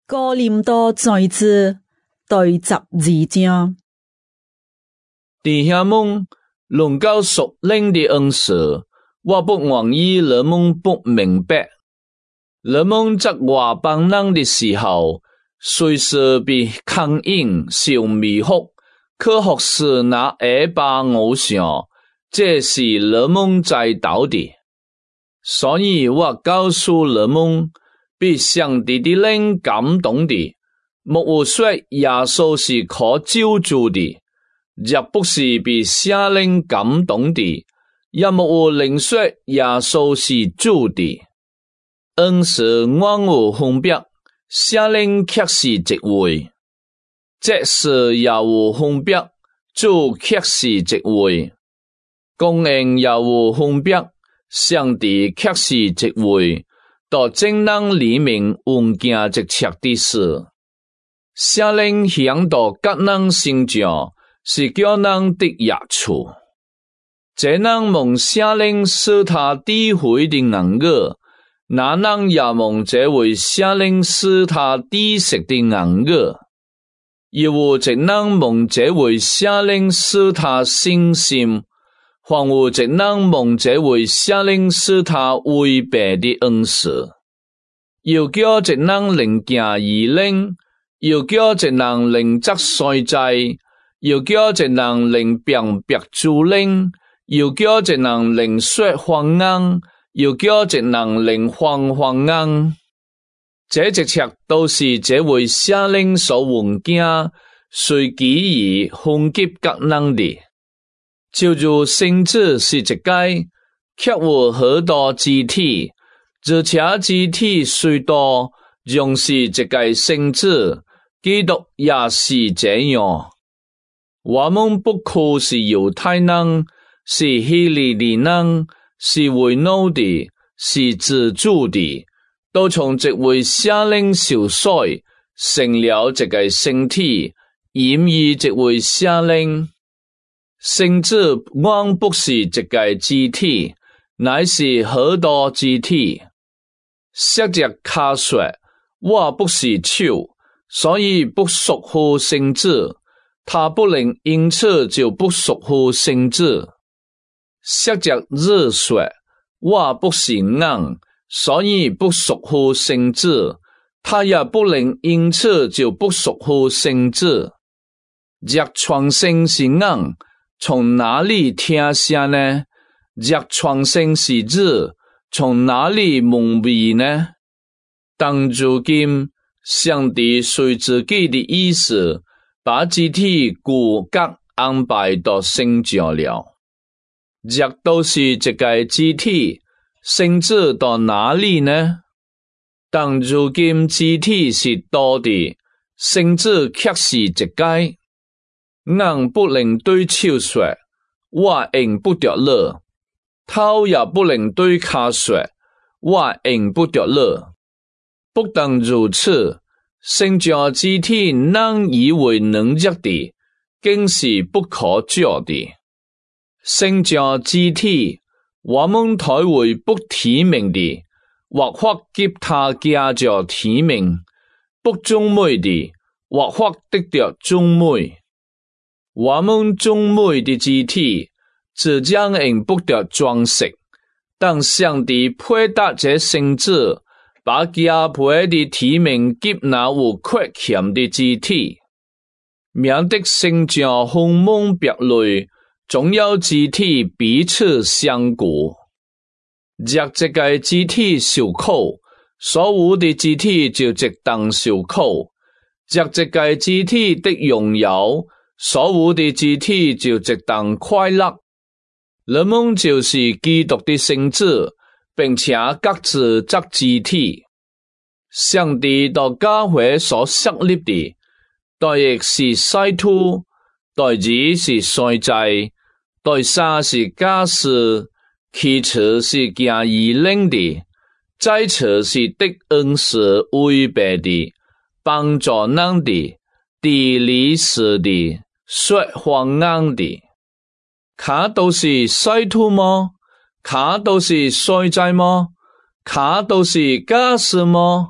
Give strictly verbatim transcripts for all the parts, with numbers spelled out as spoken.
哥林多前书第十二章。 弟兄們，論到屬靈的恩賜，我不願意你們不明白。你們在外邦人的時候，隨時被牽引、受迷惑，去服侍那偽巴偶像，這是你們在道的。所以我告訴你們，被上帝的靈感動的，莫有說耶穌是可救助的，也不是被聖靈感動的，也莫有人說耶穌是主的。恩賜萬有分別，聖靈卻是一位；職事也有分別，主卻是一位；供應也有分別，上帝卻是一位。到正人裏面運行一切的事，聖靈響到各人身上，是叫人得益處。這人蒙聖靈使他智慧的言語，那人也蒙這位聖靈使他知識的言語。又有一人蒙這位聖靈使他信心，還有一人蒙這位聖靈使他違背的恩賜。又叫一人能行異靈，又叫一人能責衰債，又叫一人能辨別諸靈，又叫一人能說方言，又叫一人能翻方言。這一切都是這位聖靈所運行，隨機而分給各人的。就如身子是一個，卻有許多肢體，而且肢體雖多，仍是一個身子。基督也是這樣。我們不可是猶太人，是希利尼人，是為奴的，是自主的，都從這位聖靈受洗，成了這個身體，因於這位聖靈。身子原不是一個肢體，乃是許多肢體。昔日卡說，我不是手，所以不屬乎身子，他不能因此就不屬乎身子。昔日日說，我不是眼，所以不屬乎身子，他也不能因此就不屬乎身子。若全身是眼，從哪裏聽聲呢？若全身是耳，從哪裏聞味呢？當如今，上帝隨自己的意思，把肢體骨骼安排到身上了。若都是這個肢體，身子到哪裏呢？當如今肢體是多的，身子卻是一個。眼不能對手說，我用不着了；頭也不能對腳說，我用不着了。不但如此，身上肢體能以為能力的，更是不可教的。身上肢體，我們睇為不體面的，或或給他加着體面；不中美的，或或得着中美。我們中美的肢體，自然用不着裝飾，但上帝配搭這身子，把加倍的體面給那有缺陷的肢體，免得身上分門別類，總有肢體彼此相顧。若這個肢體受苦，所有的肢體就一同受苦；若這個肢體的榮耀，所有的肢體就一同快樂。你們就是基督的身子，並且各自作肢體。上帝到教會所設立的，第一是使徒，第二是祭司，第三是教師，其次是行異靈的，再次是得恩賜違背的，幫助人的，治理事的，說方言的。卡都是使徒嗎？卡都是祭司嗎？卡都是教師嗎？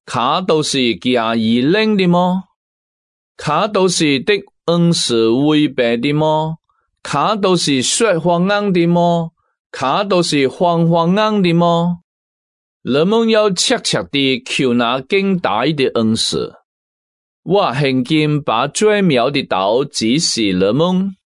卡都是假意冷的么？卡都是的恩是违背的么？卡都是说谎硬的么？卡都是谎谎硬的么？人们要切切地求那更大的恩赐。我现今把最妙的道指示人们。